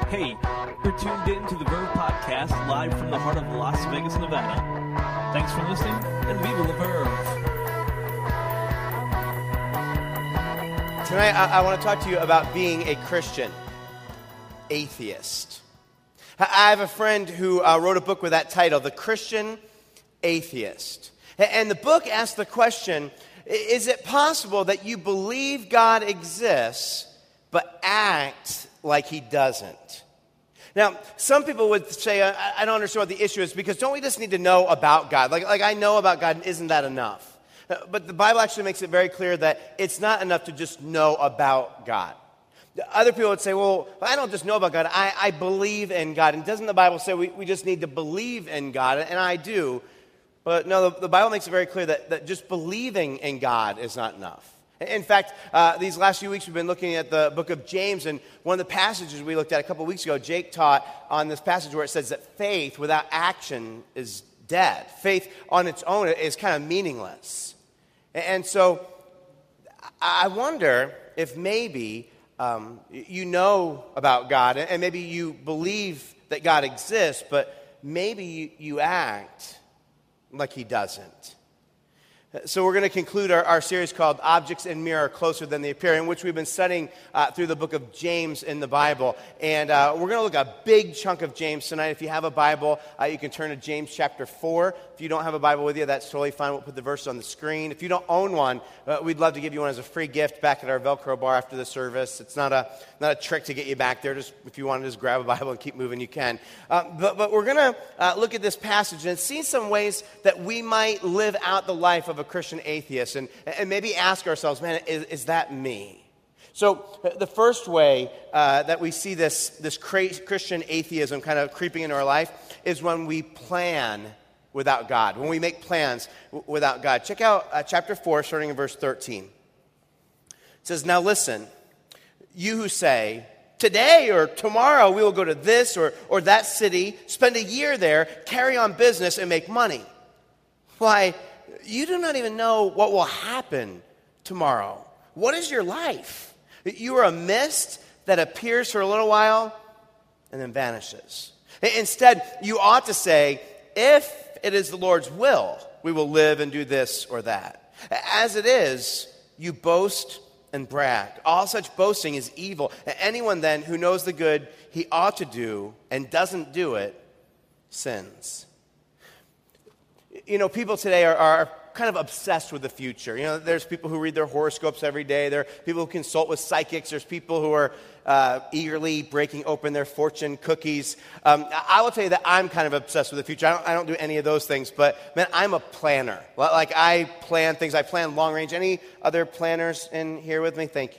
Hey, you're tuned in to the Verve Podcast, live from the heart of Las Vegas, Nevada. Thanks for listening, and Viva la Verve. Tonight, I want to talk to you about being a Christian atheist. I have a friend who wrote a book with that title, The Christian Atheist. And the book asks the question, is it possible that you believe God exists, but act like he doesn't? Now, some people would say, I don't understand what the issue is, because don't we just need to know about God? Like I know about God, and isn't that enough? But the Bible actually makes it very clear that it's not enough to just know about God. Other people would say, well, I don't just know about God, I believe in God. And doesn't the Bible say we just need to believe in God? And I do. But no, the Bible makes it very clear that just believing in God is not enough. In fact, these last few weeks we've been looking at the book of James, and one of the passages we looked at a couple weeks ago, Jake taught on this passage where it says that faith without action is dead. Faith on its own is kind of meaningless. And so I wonder if maybe you know about God, and maybe you believe that God exists, but maybe you act like he doesn't. So we're going to conclude our series called Objects in Mirror Closer Than They Appear, in which we've been studying through the book of James in the Bible. And we're going to look at a big chunk of James tonight. If you have a Bible, you can turn to James chapter 4. If you don't have a Bible with you, that's totally fine. We'll put the verse on the screen. If you don't own one, we'd love to give you one as a free gift back at our Velcro bar after the service. It's not a trick to get you back there. Just if you want to just grab a Bible and keep moving, you can. But we're going to look at this passage and see some ways that we might live out the life of a Christian atheist, and maybe ask ourselves, man, is that me? So the first way that we see this Christian atheism kind of creeping into our life is when we plan without God, when we make plans without God. Check out chapter 4, starting in verse 13. It says, "Now listen, you who say, today or tomorrow we will go to this or that city, spend a year there, carry on business, and make money. Why, you do not even know what will happen tomorrow. What is your life? You are a mist that appears for a little while and then vanishes. Instead, you ought to say, if it is the Lord's will, we will live and do this or that. As it is, you boast and brag. All such boasting is evil. Anyone then who knows the good he ought to do and doesn't do it sins." You know, people today are kind of obsessed with the future. You know, there's people who read their horoscopes every day. There are people who consult with psychics. There's people who are eagerly breaking open their fortune cookies. I will tell you that I'm kind of obsessed with the future. I don't do any of those things, but man, I'm a planner. Like, I plan things. I plan long range. Any other planners in here with me? Thank you.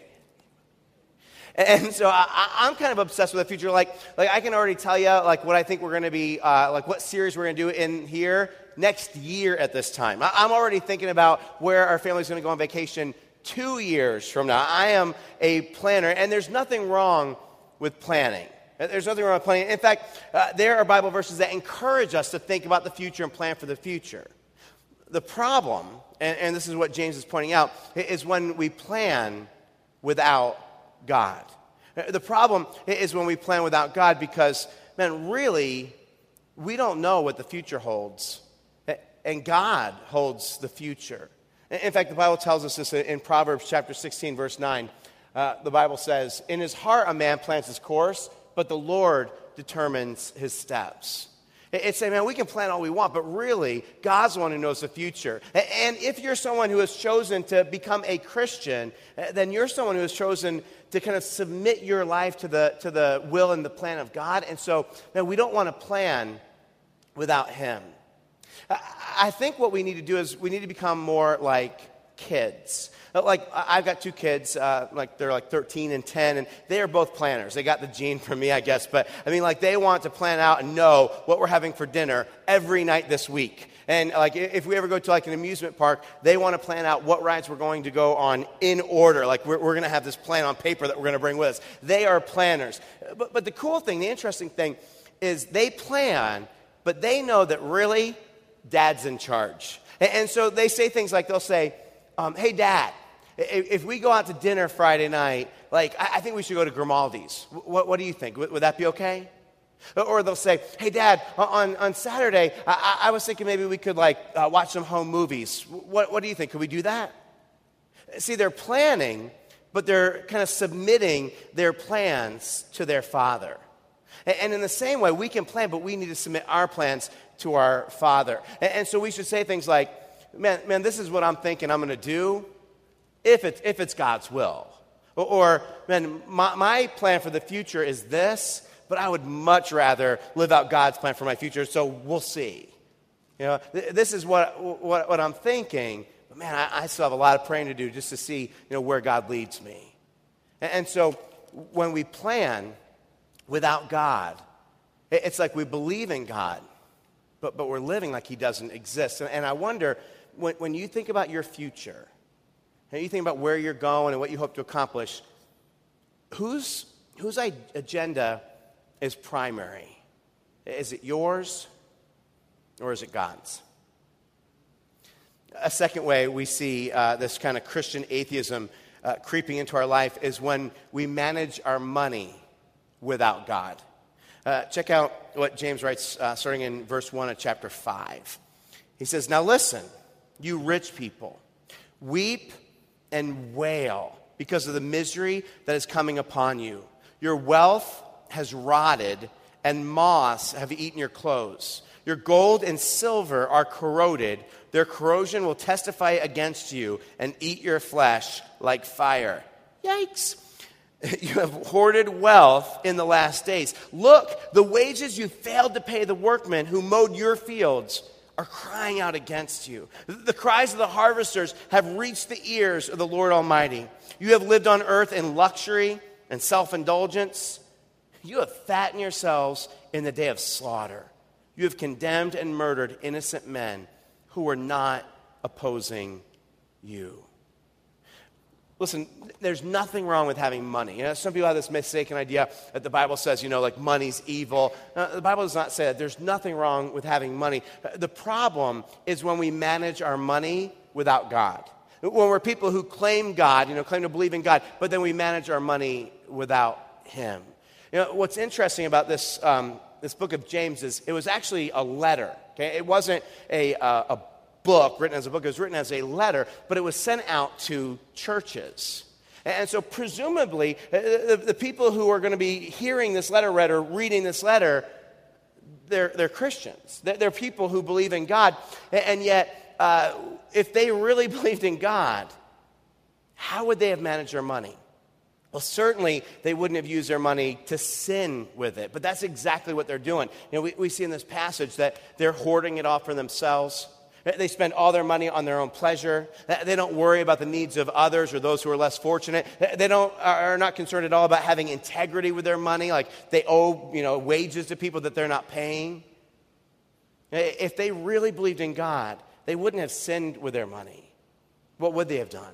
And so I'm kind of obsessed with the future. Like I can already tell you like what I think we're going to be, like what series we're going to do in here next year at this time. I'm already thinking about where our family's going to go on vacation 2 years from now. I am a planner, and there's nothing wrong with planning. There's nothing wrong with planning. In fact, there are Bible verses that encourage us to think about the future and plan for the future. The problem, and this is what James is pointing out, is when we plan without God. The problem is when we plan without God because, man, really, we don't know what the future holds. And God holds the future. In fact, the Bible tells us this in Proverbs chapter 16, verse 9. The Bible says, "In his heart a man plans his course, but the Lord determines his steps." It's saying, man, we can plan all we want, but really, God's the one who knows the future. And if you're someone who has chosen to become a Christian, then you're someone who has chosen to kind of submit your life to the will and the plan of God. And so, man, we don't want to plan without him. I think what we need to do is we need to become more like kids. Like, I've got two kids, like they're like 13 and 10, and they are both planners. They got the gene from me, I guess. But, I mean, like, they want to plan out and know what we're having for dinner every night this week. And, like, if we ever go to, like, an amusement park, they want to plan out what rides we're going to go on in order. Like, we're going to have this plan on paper that we're going to bring with us. They are planners. But the cool thing, the interesting thing, is they plan, but they know that really, Dad's in charge. And so they say things like, they'll say, "Hey, Dad, if we go out to dinner Friday night, like, I think we should go to Grimaldi's. What do you think? Would that be okay? Or they'll say, hey, Dad, on Saturday, I was thinking maybe we could, watch some home movies. What do you think? Could we do that? See, they're planning, but they're kind of submitting their plans to their Father. And in the same way, we can plan, but we need to submit our plans to our Father. And so we should say things like, man, this is what I'm thinking I'm going to do if it's God's will. Or man, my plan for the future is this, but I would much rather live out God's plan for my future, so we'll see. This is what I'm thinking, but man, I still have a lot of praying to do just to see, where God leads me. And so when we plan without God, it's like we believe in God, but we're living like he doesn't exist. And I wonder, when you think about your future, and you think about where you're going and what you hope to accomplish, whose agenda is primary? Is it yours or is it God's? A second way we see this kind of Christian atheism creeping into our life is when we manage our money without God. Check out what James writes starting in verse 1 of chapter 5. He says, now listen, you rich people, weep and wail because of the misery that is coming upon you. Your wealth has rotted, and moths have eaten your clothes. Your gold and silver are corroded. Their corrosion will testify against you and eat your flesh like fire. Yikes. You have hoarded wealth in the last days. Look, the wages you failed to pay the workmen who mowed your fields are crying out against you. The cries of the harvesters have reached the ears of the Lord Almighty. You have lived on earth in luxury and self-indulgence. You have fattened yourselves in the day of slaughter. You have condemned and murdered innocent men who were not opposing you. Listen, there's nothing wrong with having money. Some people have this mistaken idea that the Bible says, money's evil. The Bible does not say that. There's nothing wrong with having money. The problem is when we manage our money without God. When we're people who claim God, claim to believe in God, but then we manage our money without Him. What's interesting about this book of James is it was actually a letter. Okay? It wasn't a book written as a book. It was written as a letter, but it was sent out to churches. And so presumably, the people who are going to be hearing this letter read or reading this letter, they're Christians. They're people who believe in God. And yet, if they really believed in God, how would they have managed their money? Well, certainly they wouldn't have used their money to sin with it. But that's exactly what they're doing. We see in this passage that they're hoarding it all for themselves. They spend all their money on their own pleasure. They don't worry about the needs of others or those who are less fortunate. They are not concerned at all about having integrity with their money, like they owe wages to people that they're not paying. If they really believed in God, they wouldn't have sinned with their money. What would they have done?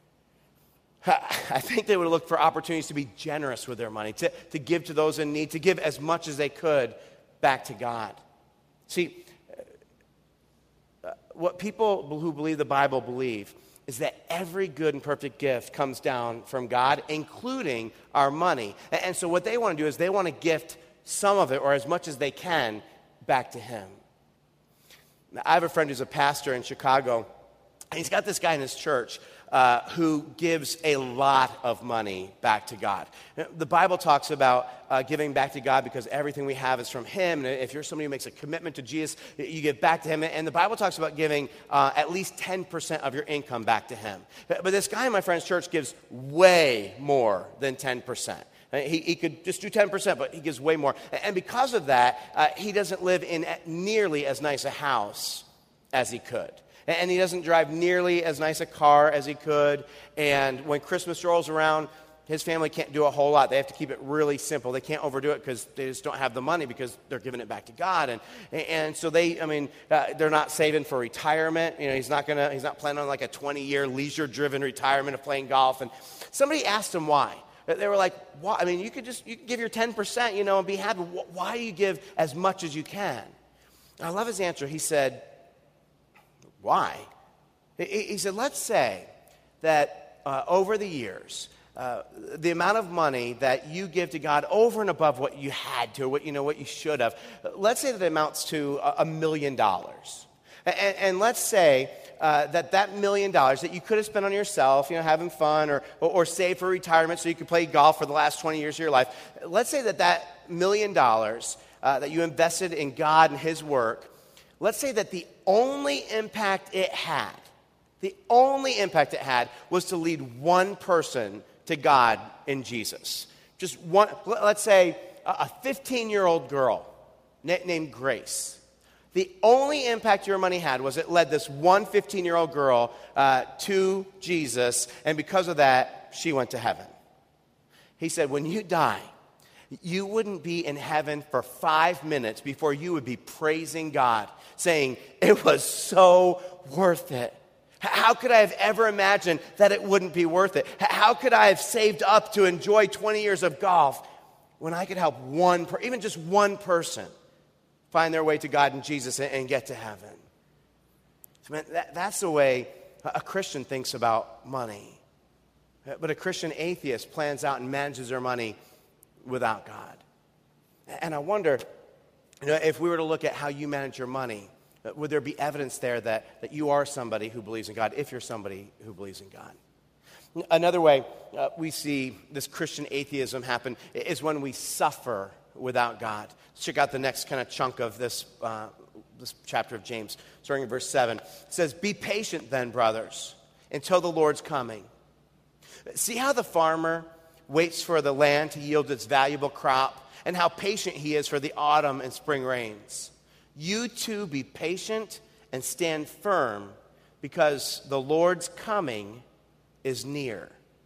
I think they would have looked for opportunities to be generous with their money, to give to those in need, to give as much as they could back to God. See, what people who believe the Bible believe is that every good and perfect gift comes down from God, including our money. And so what they want to do is they want to gift some of it, or as much as they can, back to Him. Now, I have a friend who's a pastor in Chicago, and he's got this guy in his church who gives a lot of money back to God. The Bible talks about giving back to God because everything we have is from Him. And if you're somebody who makes a commitment to Jesus, you give back to Him. And the Bible talks about giving at least 10% of your income back to Him. But this guy in my friend's church gives way more than 10%. He could just do 10%, but he gives way more. And because of that, he doesn't live in nearly as nice a house as he could. And he doesn't drive nearly as nice a car as he could. And when Christmas rolls around, his family can't do a whole lot. They have to keep it really simple. They can't overdo it because they just don't have the money because they're giving it back to God. And so they're not saving for retirement. He's not planning on like a 20-year leisure-driven retirement of playing golf. And somebody asked him why. They were like, why? You could give your 10%, and be happy. Why do you give as much as you can? And I love his answer. He said, why? He said, let's say that over the years, the amount of money that you give to God over and above what you had to, or what you should have, let's say that it amounts to $1 million. And let's say that $1 million that you could have spent on yourself, having fun, or save for retirement so you could play golf for the last 20 years of your life. Let's say that $1 million that you invested in God and His work, let's say that the only impact it had was to lead one person to God in Jesus. Just one, let's say a 15-year-old girl named Grace. The only impact your money had was it led this one 15-year-old girl to Jesus, and because of that, she went to heaven. He said, when you die, you wouldn't be in heaven for 5 minutes before you would be praising God, saying, it was so worth it. How could I have ever imagined that it wouldn't be worth it? How could I have saved up to enjoy 20 years of golf when I could help even just one person find their way to God and Jesus and get to heaven? So, man, that's the way a Christian thinks about money. But a Christian atheist plans out and manages their money without God. And I wonder, if we were to look at how you manage your money, would there be evidence there that you are somebody who believes in God, if you're somebody who believes in God? Another way we see this Christian atheism happen is when we suffer without God. Let's check out the next kind of chunk of this chapter of James, starting in verse 7. It says, be patient then, brothers, until the Lord's coming. See how the farmer waits for the land to yield its valuable crop, and how patient he is for the autumn and spring rains. You too be patient and stand firm, because the Lord's coming is near.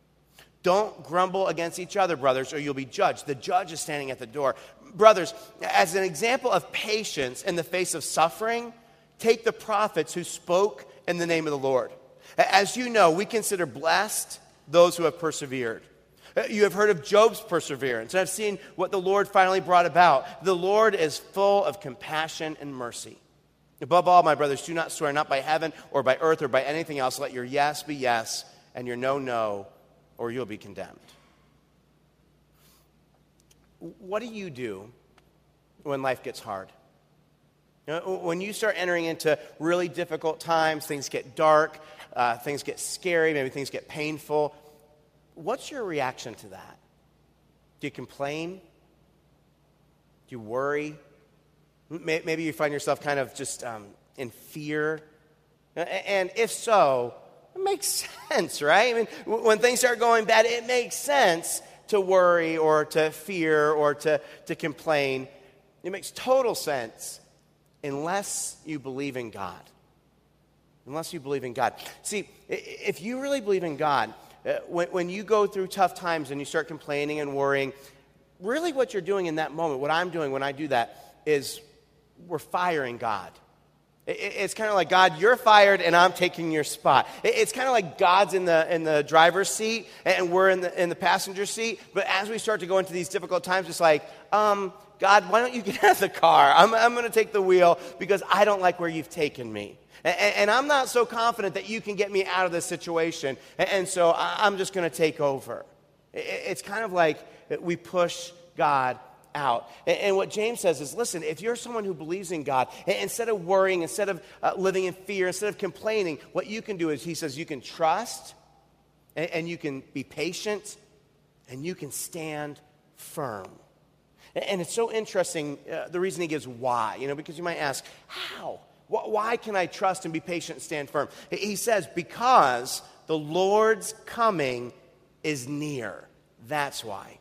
Don't grumble against each other, brothers, or you'll be judged. The judge is standing at the door. Brothers, as an example of patience in the face of suffering, take the prophets who spoke in the name of the Lord. As you know, we consider blessed those who have persevered. You have heard of Job's perseverance, and have seen what the Lord finally brought about. The Lord is full of compassion and mercy. Above all, my brothers, do not swear, not by heaven or by earth or by anything else. Let your yes be yes and your no, no, or you'll be condemned. What do you do when life gets hard? When you start entering into really difficult times, things get dark, things get scary, maybe things get painful. What's your reaction to that? Do you complain? Do you worry? Maybe you find yourself kind of just in fear. And if so, it makes sense, right? I mean, when things start going bad, it makes sense to worry or to fear or to complain. It makes total sense unless you believe in God. Unless you believe in God. See, if you really believe in God, when you go through tough times and you start complaining and worrying, really what you're doing in that moment, what I'm doing when I do that, is we're firing God. It's kind of like, God, you're fired and I'm taking your spot. It's kind of like God's in the driver's seat and we're in the passenger seat. But as we start to go into these difficult times, it's like, God, why don't you get out of the car? I'm going to take the wheel because I don't like where you've taken me. And I'm not so confident that you can get me out of this situation. And so I'm just going to take over. It's kind of like we push God out. And what James says is, listen, if you're someone who believes in God, instead of worrying, instead of living in fear, instead of complaining, what you can do is, he says, you can trust, and you can be patient, and you can stand firm. And it's so interesting, the reason he gives why, because you might ask, how? Why can I trust and be patient and stand firm? He says, because the Lord's coming is near. That's why.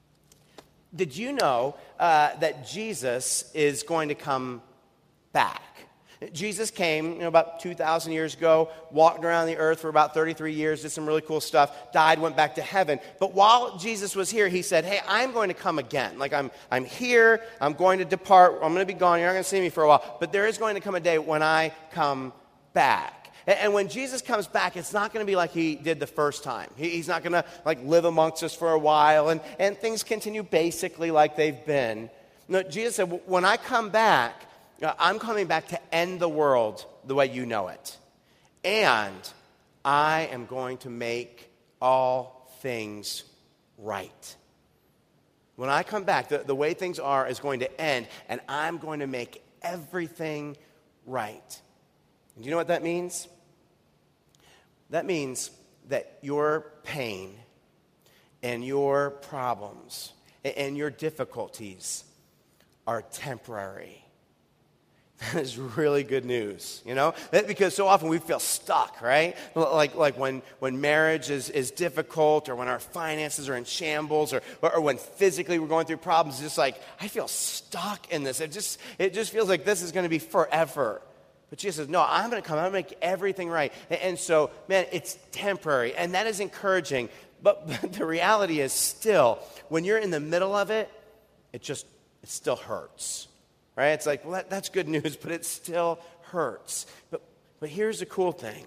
Did you know that Jesus is going to come back? Jesus came about 2,000 years ago, walked around the earth for about 33 years, did some really cool stuff, died, went back to heaven. But while Jesus was here, he said, hey, I'm going to come again. Like I'm here, I'm going to depart, I'm going to be gone, you're not going to see me for a while. But there is going to come a day when I come back. And when Jesus comes back, it's not going to be like he did the first time. He's not going to live amongst us for a while and things continue basically like they've been. No, Jesus said, when I come back, I'm coming back to end the world the way you know it. And I am going to make all things right. When I come back, the way things are is going to end, and I'm going to make everything right. And do you know what that means? That means that your pain and your problems and your difficulties are temporary. That is really good news, you know? Because so often we feel stuck, right? Like when marriage is difficult, or when our finances are in shambles, or when physically we're going through problems, it's just like, I feel stuck in this. It just feels like this is going to be forever. But Jesus says, no, I'm going to come. I'm going to make everything right. And so, man, it's temporary. And that is encouraging. But the reality is still, when you're in the middle of it, it still hurts. Right? It's like, well, that's good news, but it still hurts. But here's the cool thing.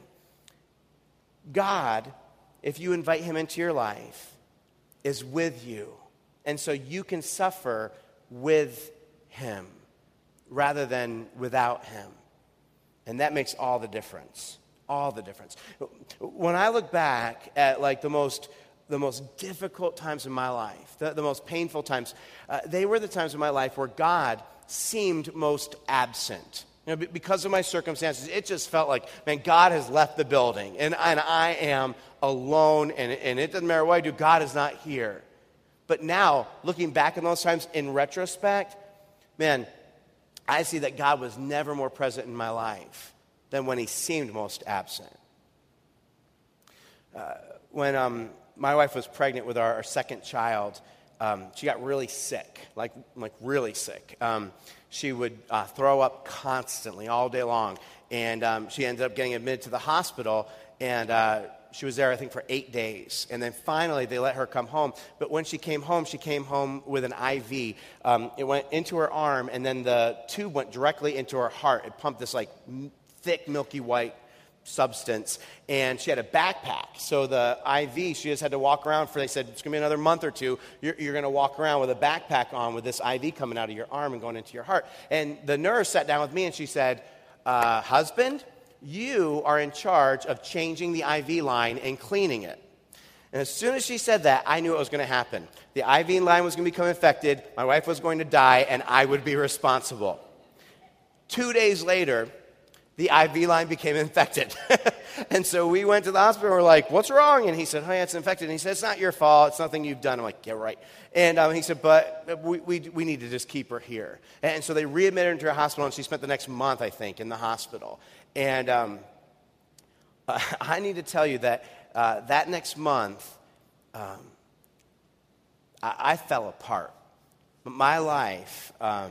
God, if you invite him into your life, is with you. And so you can suffer with him rather than without him. And that makes all the difference. All the difference. When I look back at like the most difficult times in my life, the most painful times, they were the times in my life where God seemed most absent. You know, because of my circumstances, it just felt like, man, God has left the building, and I am alone, and it doesn't matter what I do, God is not here. But now, looking back on those times in retrospect, man, I see that God was never more present in my life than when he seemed most absent. When my wife was pregnant with our second child, she got really sick, like really sick. She would throw up constantly all day long, and she ended up getting admitted to the hospital, and she was there, I think, for 8 days. And then finally, they let her come home. But when she came home with an IV. It went into her arm, and then the tube went directly into her heart. It pumped this, like, thick, milky white substance, and she had a backpack. So the IV, she just had to walk around for, they said, it's going to be another month or two. You're going to walk around with a backpack on with this IV coming out of your arm and going into your heart. And the nurse sat down with me, and she said, husband, you are in charge of changing the IV line and cleaning it. And as soon as she said that, I knew it was going to happen. The IV line was going to become infected, my wife was going to die, and I would be responsible. 2 days later, the IV line became infected. And so we went to the hospital, and we're like, what's wrong? And he said, oh, yeah, it's infected. And he said, it's not your fault. It's nothing you've done. I'm like, yeah, right. And he said, but we need to just keep her here. And so they readmitted her into a hospital, and she spent the next month, I think, in the hospital. And I need to tell you that that next month, I fell apart. My life,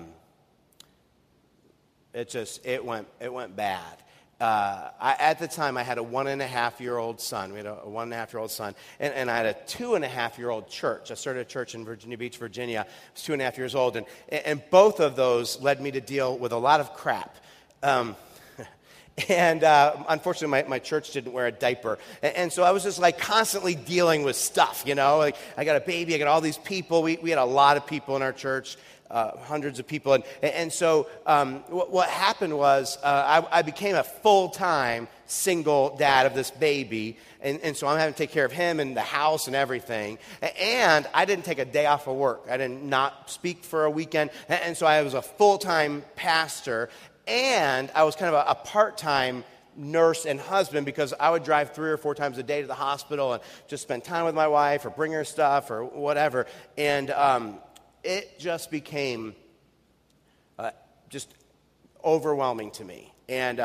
it went bad. At the time, I had a 1.5-year-old son. We had a 1.5-year-old son. And I had a 2.5-year-old church. I started a church in Virginia Beach, Virginia. I was 2.5 years old. And both of those led me to deal with a lot of crap. And unfortunately, my church didn't wear a diaper. And so I was just like constantly dealing with stuff, you know. Like I got a baby, I got all these people. We had a lot of people in our church, hundreds of people. And so what happened was I became a full-time single dad of this baby. And so I'm having to take care of him and the house and everything. And I didn't take a day off of work. I did not speak for a weekend. And so I was a full-time pastor. And I was kind of a part-time nurse and husband because I would drive 3 or 4 times a day to the hospital and just spend time with my wife or bring her stuff or whatever. And it just became just overwhelming to me. And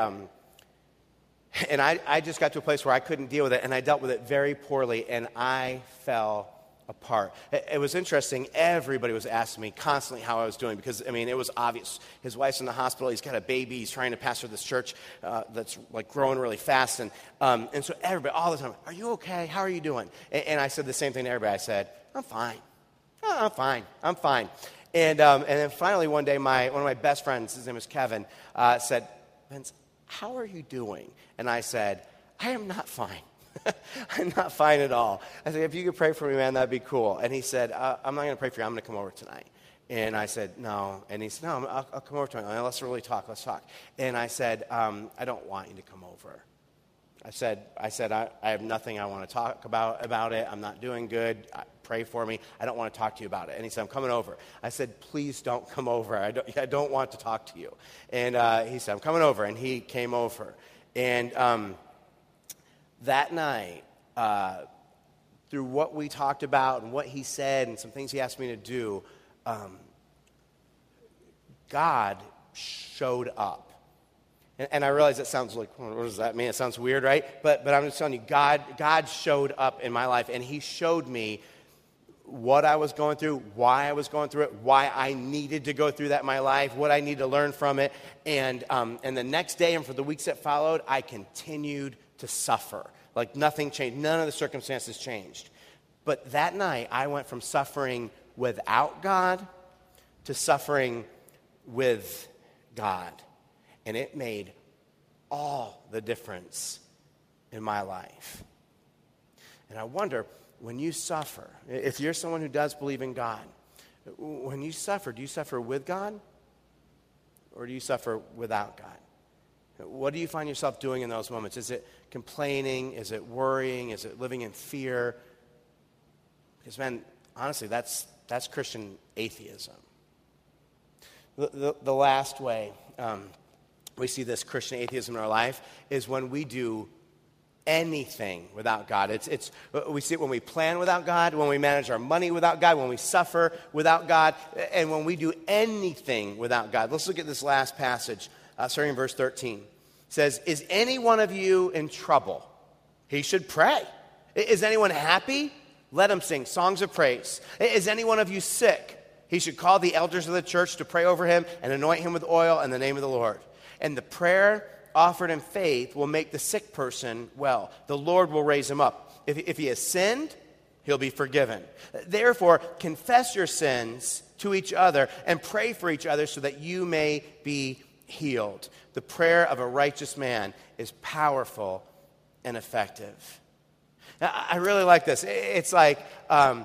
I just got to a place where I couldn't deal with it, and I dealt with it very poorly, and I fell apart. It was interesting. Everybody was asking me constantly how I was doing because, I mean, it was obvious. His wife's in the hospital. He's got a baby. He's trying to pastor this church that's like growing really fast. And so everybody, all the time, are you okay? How are you doing? And I said the same thing to everybody. I said, I'm fine. Oh, I'm fine. And then finally one day, one of my best friends, his name is Kevin, said, Vince, how are you doing? And I said, I am not fine. I'm not fine at all. I said, if you could pray for me, man, that'd be cool. And he said, I'm not going to pray for you. I'm going to come over tonight. And I said, no. And he said, no, I'll come over tonight. Let's really talk. Let's talk. And I said, I don't want you to come over. I said, I have nothing I want to talk about it. I'm not doing good. Pray for me. I don't want to talk to you about it. And he said, I'm coming over. I said, please don't come over. I don't want to talk to you. And he said, I'm coming over. And he came over. And that night, through what we talked about and what he said and some things he asked me to do, God showed up. And I realize that sounds like, what does that mean? It sounds weird, right? But I'm just telling you, God showed up in my life, and he showed me what I was going through, why I was going through it, why I needed to go through that in my life, what I need to learn from it. And the next day and for the weeks that followed, I continued to suffer. Like nothing changed. None of the circumstances changed. But that night, I went from suffering without God to suffering with God. And it made all the difference in my life. And I wonder, when you suffer, if you're someone who does believe in God, when you suffer, do you suffer with God? Or do you suffer without God? What do you find yourself doing in those moments? Is it complaining? Is it worrying? Is it living in fear? Because, man, honestly, that's Christian atheism. The last way we see this Christian atheism in our life is when we do anything without God. We see it when we plan without God, when we manage our money without God, when we suffer without God, and when we do anything without God. Let's look at this last passage, starting in verse 13. It says, is any one of you in trouble? He should pray. Is anyone happy? Let him sing songs of praise. Is any one of you sick? He should call the elders of the church to pray over him and anoint him with oil in the name of the Lord. And the prayer offered in faith will make the sick person well. The Lord will raise him up. If he has sinned, he'll be forgiven. Therefore, confess your sins to each other and pray for each other so that you may be healed. The prayer of a righteous man is powerful and effective. Now, I really like this. It's like, have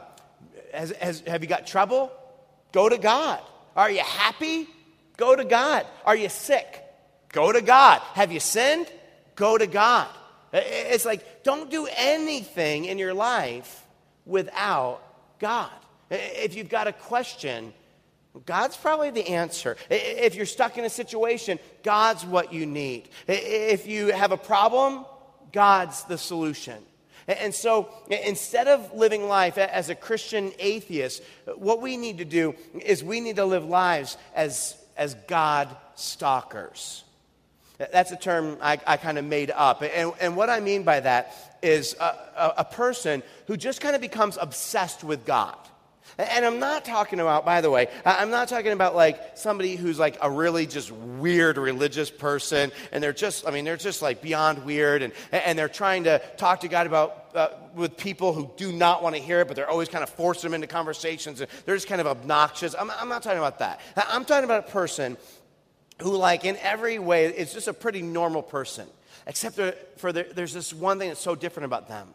you got trouble? Go to God. Are you happy? Go to God. Are you sick? Go to God. Have you sinned? Go to God. It's like, don't do anything in your life without God. If you've got a question, God's probably the answer. If you're stuck in a situation, God's what you need. If you have a problem, God's the solution. And so instead of living life as a Christian atheist, what we need to do is we need to live lives as God stalkers. That's a term I kind of made up. And what I mean by that is a person who just kind of becomes obsessed with God. And I'm not talking about, by the way, I'm not talking about like somebody who's like a really just weird religious person, and they're just like beyond weird, and they're trying to talk to God about with people who do not want to hear it, but they're always kind of forcing them into conversations, and they're just kind of obnoxious. I'm not talking about that. I'm talking about a person who, like, in every way, is just a pretty normal person, except there's this one thing that's so different about them.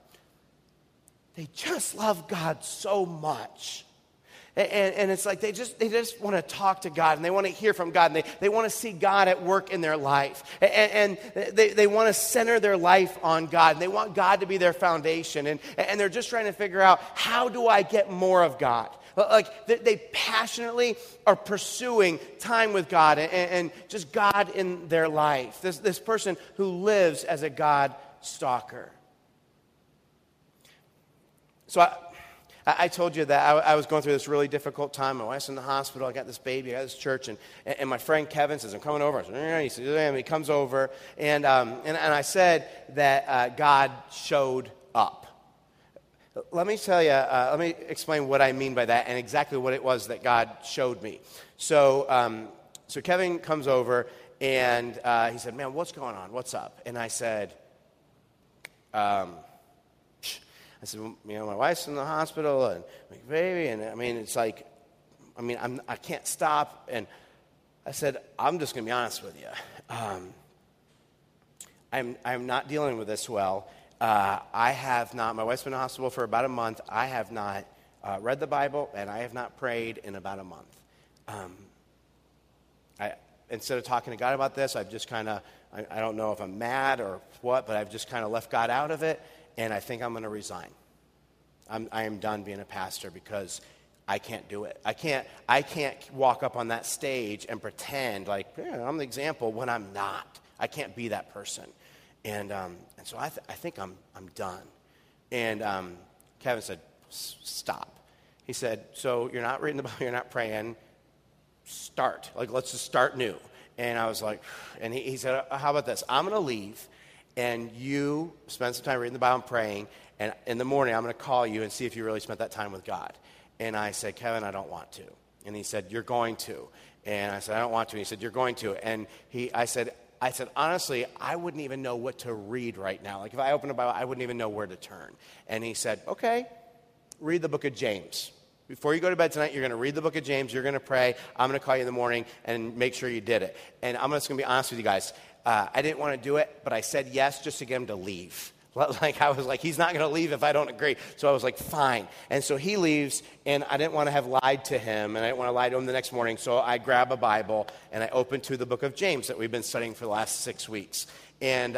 They just love God so much. And it's like they just want to talk to God, and they want to hear from God, and they want to see God at work in their life. And they want to center their life on God, and they want God to be their foundation. And they're just trying to figure out, how do I get more of God? Like they passionately are pursuing time with God and just God in their life. This person who lives as a God stalker. So I told you that I was going through this really difficult time. My wife's in the hospital. I got this baby. I got this church. And my friend Kevin says, I'm coming over. I said, yeah. He says, yeah. And he comes over. And I said that God showed up. Let me tell you, let me explain what I mean by that and exactly what it was that God showed me. So Kevin comes over, and he said, man, what's going on? What's up? And I said, well, my wife's in the hospital, and my baby, and it's like, I can't stop. And I said, I'm just going to be honest with you. I'm not dealing with this well. I have not, my wife's been in the hospital for about a month. I have not read the Bible, and I have not prayed in about a month. Instead of talking to God about this, I've just kind of I don't know if I'm mad or what, but I've just kind of left God out of it, and I think I'm going to resign. I am done being a pastor because I can't do it. I can't walk up on that stage and pretend like I'm the example when I'm not. I can't be that person. And so I think I'm done. And Kevin said, stop. He said, so you're not reading the Bible, you're not praying, start. Like, let's just start new. And I was like, and he said, how about this? I'm going to leave, and you spend some time reading the Bible and praying, and in the morning I'm going to call you and see if you really spent that time with God. And I said, Kevin, I don't want to. And he said, you're going to. And I said, I don't want to. And he said, you're going to. And I said, honestly, I wouldn't even know what to read right now. Like, if I opened the Bible, I wouldn't even know where to turn. And he said, okay, read the book of James. Before you go to bed tonight, you're going to read the book of James. You're going to pray. I'm going to call you in the morning and make sure you did it. And I'm just going to be honest with you guys. I didn't want to do it, but I said yes just to get him to leave. Like, I was like, he's not going to leave if I don't agree. So I was like, fine. And so he leaves, and I didn't want to have lied to him, and I didn't want to lie to him the next morning. So I grab a Bible, and I open to the book of James that we've been studying for the last 6 weeks. And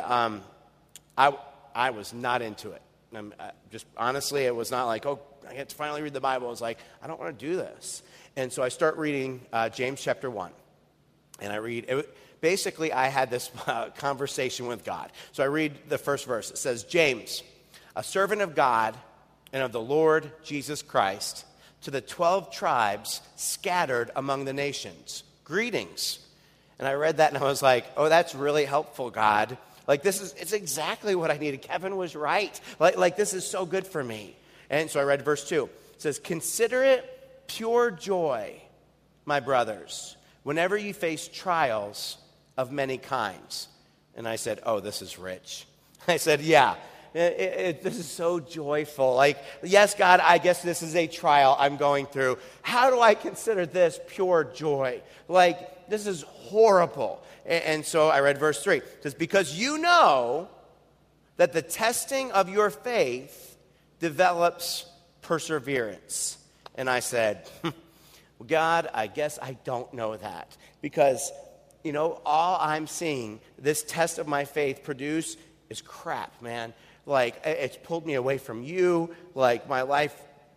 I was not into it. Just honestly, it was not like, oh, I get to finally read the Bible. I was like, I don't want to do this. And so I start reading James chapter 1. And I read, basically I had this conversation with God. So I read the first verse. It says, James, a servant of God and of the Lord Jesus Christ, to the 12 tribes scattered among the nations. Greetings. And I read that and I was like, oh, that's really helpful, God. Like, it's exactly what I needed. Kevin was right. Like this is so good for me. And so I read verse 2. It says, consider it pure joy, my brothers, whenever you face trials of many kinds. And I said, oh, this is rich. I said, yeah, this is so joyful. Like, yes, God, I guess this is a trial I'm going through. How do I consider this pure joy? Like, this is horrible. And so I read verse 3. It says, because you know that the testing of your faith develops perseverance. And I said, God, I guess I don't know that. Because, all I'm seeing this test of my faith produce is crap, man. Like, it's pulled me away from you. Like, my life,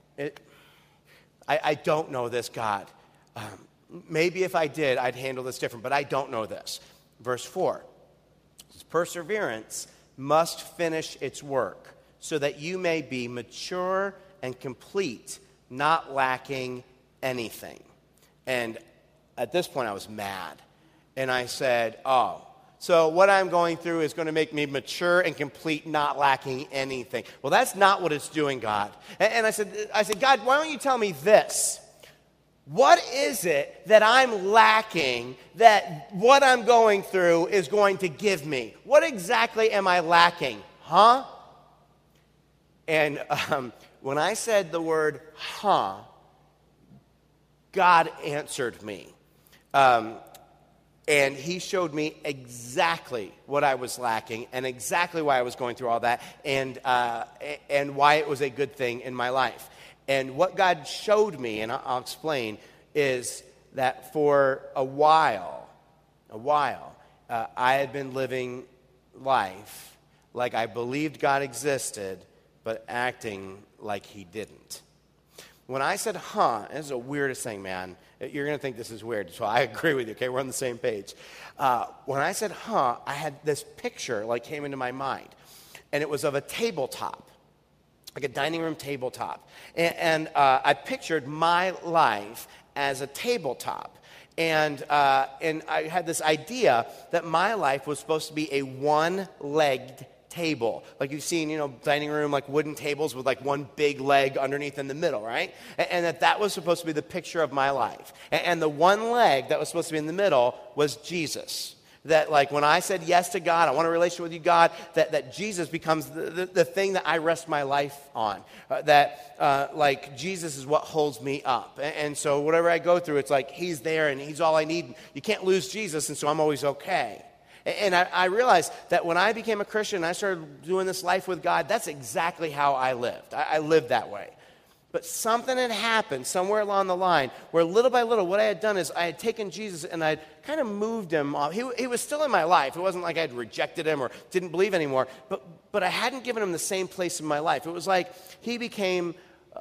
I don't know this, God. Maybe if I did, I'd handle this different, but I don't know this. Verse 4, perseverance must finish its work so that you may be mature and complete, not lacking anything. And at this point, I was mad. And I said, oh, so what I'm going through is going to make me mature and complete, not lacking anything. Well, that's not what it's doing, God. And I said, God, why don't you tell me this? What is it that I'm lacking that what I'm going through is going to give me? What exactly am I lacking? Huh? And when I said the word, huh, God answered me. And he showed me exactly what I was lacking and exactly why I was going through all that and why it was a good thing in my life. And what God showed me, and I'll explain, is that for a while, I had been living life like I believed God existed, but acting like he didn't. When I said, huh, this is the weirdest thing, man. You're going to think this is weird, so I agree with you, okay? We're on the same page. When I said, huh, I had this picture, like, came into my mind. And it was of a tabletop, like a dining room tabletop. And I pictured my life as a tabletop. And I had this idea that my life was supposed to be a one-legged table. Like you've seen, dining room, like wooden tables with like one big leg underneath in the middle, right? And that was supposed to be the picture of my life. And the one leg that was supposed to be in the middle was Jesus. That like when I said yes to God, I want a relationship with you, God, that Jesus becomes the thing that I rest my life on. Like Jesus is what holds me up. And so whatever I go through, it's like he's there and he's all I need. You can't lose Jesus, and so I'm always okay. And I realized that when I became a Christian and I started doing this life with God, that's exactly how I lived. I lived that way. But something had happened somewhere along the line where little by little what I had done is I had taken Jesus and I'd kind of moved him off. He was still in my life. It wasn't like I'd rejected him or didn't believe anymore, but I hadn't given him the same place in my life. It was like he became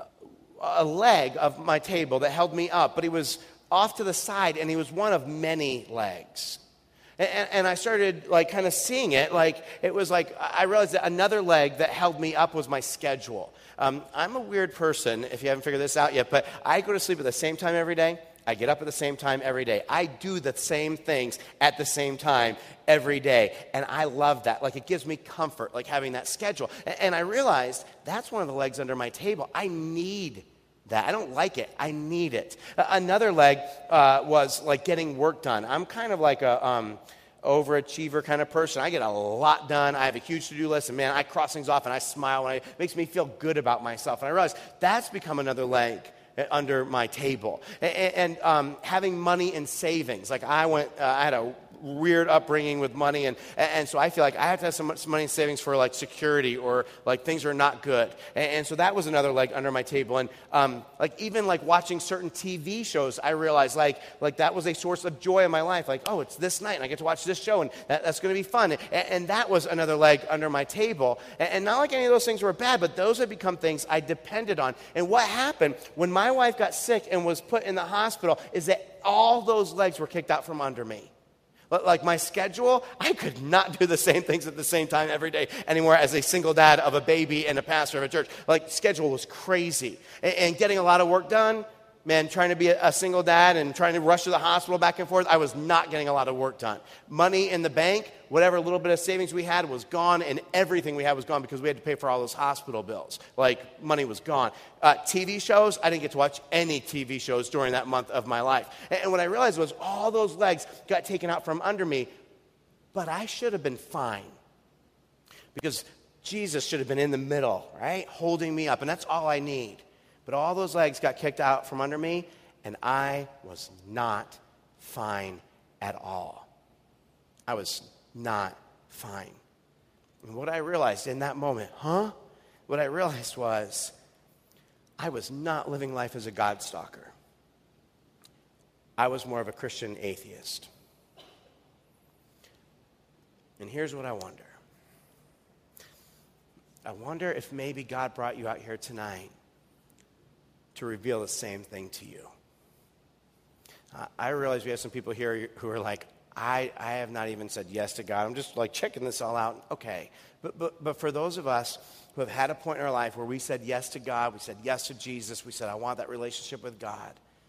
a leg of my table that held me up, but he was off to the side and he was one of many legs. And I started like kind of seeing it, like it was like I realized that another leg that held me up was my schedule. I'm a weird person, if you haven't figured this out yet, but I go to sleep at the same time every day. I get up at the same time every day. I do the same things at the same time every day. And I love that. Like it gives me comfort, like having that schedule. And I realized that's one of the legs under my table. I need that. I don't like it. I need it. Another leg was like getting work done. I'm kind of like a overachiever kind of person. I get a lot done. I have a huge to-do list, and man, I cross things off and I smile, and it makes me feel good about myself. And I realize that's become another leg under my table. And having money and savings. Like I had a weird upbringing with money, and so I feel like I have to have some money in savings for like security or like things are not good, and so that was another leg under my table. And like even like watching certain TV shows, I realized like that was a source of joy in my life. Like, oh, it's this night and I get to watch this show and that's going to be fun, and that was another leg under my table. And not like any of those things were bad, but those had become things I depended on. And what happened when my wife got sick and was put in the hospital is that all those legs were kicked out from under me. Like my schedule, I could not do the same things at the same time every day anymore as a single dad of a baby and a pastor of a church. Like schedule was crazy. And getting a lot of work done, man, trying to be a single dad and trying to rush to the hospital back and forth, I was not getting a lot of work done. Money in the bank, whatever little bit of savings we had was gone, and everything we had was gone because we had to pay for all those hospital bills. Like, money was gone. TV shows, I didn't get to watch any TV shows during that month of my life. And what I realized was all those legs got taken out from under me, but I should have been fine because Jesus should have been in the middle, right, holding me up, and that's all I need. But all those legs got kicked out from under me, and I was not fine at all. I was not fine. And what I realized in that moment, what I realized was I was not living life as a God stalker. I was more of a Christian atheist. And here's what I wonder. I wonder if maybe God brought you out here tonight to reveal the same thing to you. I realize we have some people here who are like, I have not even said yes to God. I'm just like checking this all out. Okay. But for those of us who have had a point in our life where we said yes to God, we said yes to Jesus, we said, I want that relationship with God.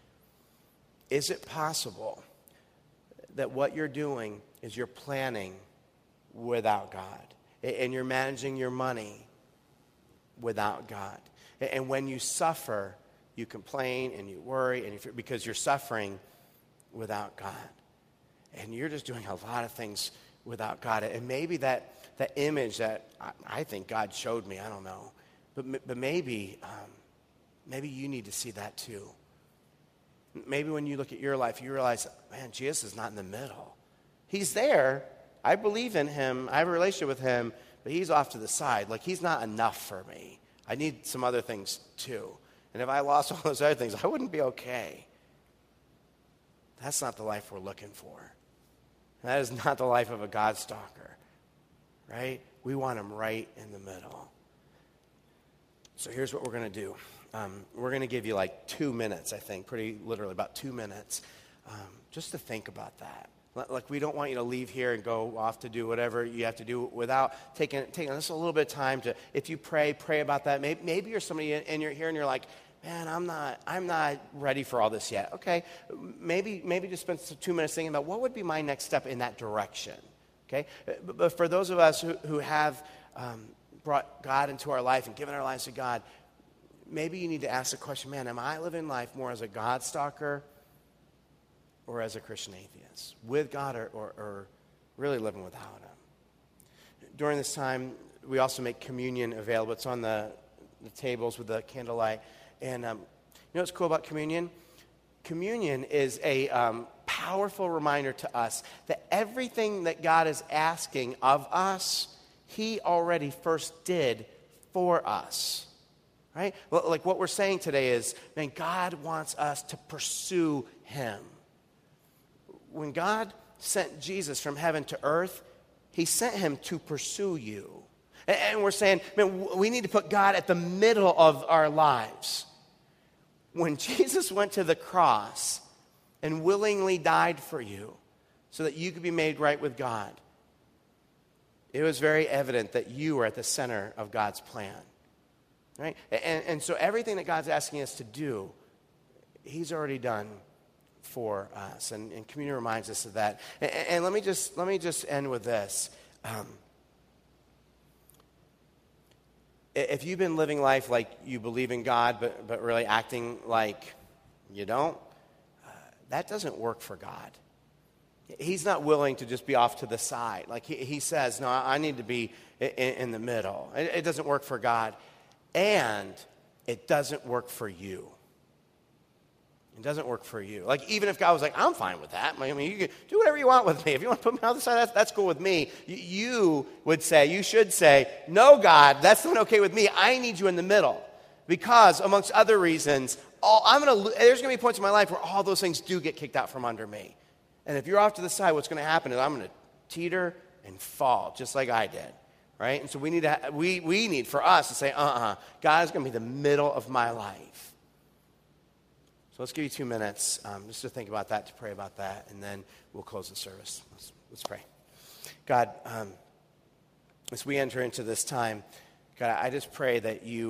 Is it possible that what you're doing is you're planning without God? And you're managing your money without God? And when you suffer, you complain and you worry and because you're suffering without God. And you're just doing a lot of things without God. And maybe that image that I think God showed me, I don't know. But maybe you need to see that too. Maybe when you look at your life, you realize, man, Jesus is not in the middle. He's there. I believe in him. I have a relationship with him. But he's off to the side. Like he's not enough for me. I need some other things too. And if I lost all those other things, I wouldn't be okay. That's not the life we're looking for. That is not the life of a God stalker, right? We want him right in the middle. So here's what we're going to do. We're going to give you like 2 minutes, I think, pretty literally about 2 minutes, just to think about that. Like we don't want you to leave here and go off to do whatever you have to do without taking just a little bit of time to, if you pray about that. Maybe you're somebody and you're here and you're like, man, I'm not ready for all this yet. Okay, maybe just spend 2 minutes thinking about what would be my next step in that direction. Okay, but for those of us who have brought God into our life and given our lives to God, maybe you need to ask the question, man, am I living life more as a God stalker or as a Christian atheist? With God or really living without him? During this time, we also make communion available. It's on the tables with the candlelight. And you know what's cool about communion? Communion is a powerful reminder to us that everything that God is asking of us, he already first did for us. right? Like what we're saying today is, man, God wants us to pursue him. When God sent Jesus from heaven to earth, he sent him to pursue you. And we're saying, man, we need to put God at the middle of our lives. When Jesus went to the cross and willingly died for you so that you could be made right with God, it was very evident that you were at the center of God's plan. Right? And so everything that God's asking us to do, he's already done for us. And communion reminds us of that. And let me just end with this. If you've been living life like you believe in God, but really acting like you don't, that doesn't work for God. He's not willing to just be off to the side. Like he says, no, I need to be in the middle. It doesn't work for God. And it doesn't work for you. It doesn't work for you. Like, even if God was like, I'm fine with that. I mean, you can do whatever you want with me. If you want to put me on the side, that's cool with me. You should say, no, God, that's not okay with me. I need you in the middle. Because, amongst other reasons, there's going to be points in my life where all those things do get kicked out from under me. And if you're off to the side, what's going to happen is I'm going to teeter and fall, just like I did. Right? And so we need for us to say, God is going to be the middle of my life. So let's give you 2 minutes just to think about that, to pray about that, and then we'll close the service. Let's pray. God, as we enter into this time, God, I just pray that you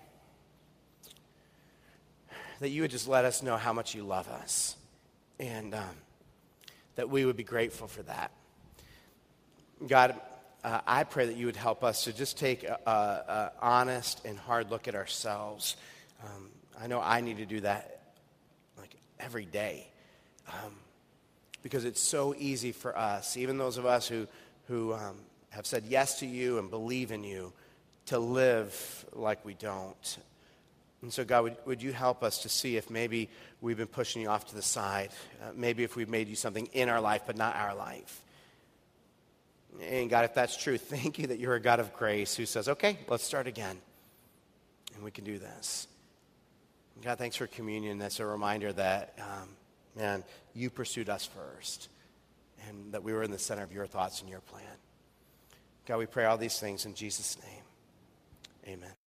would just let us know how much you love us, and that we would be grateful for that. God, I pray that you would help us to just take an honest and hard look at ourselves. I know I need to do that every day, because it's so easy for us, even those of us who have said yes to you and believe in you, to live like we don't. And so, God, would you help us to see if maybe we've been pushing you off to the side, maybe if we've made you something in our life but not our life. And God, if that's true, thank you that you're a God of grace who says, okay, let's start again, and we can do this. God, thanks for communion. That's a reminder that, man, you pursued us first, and that we were in the center of your thoughts and your plan. God, we pray all these things in Jesus' name. Amen.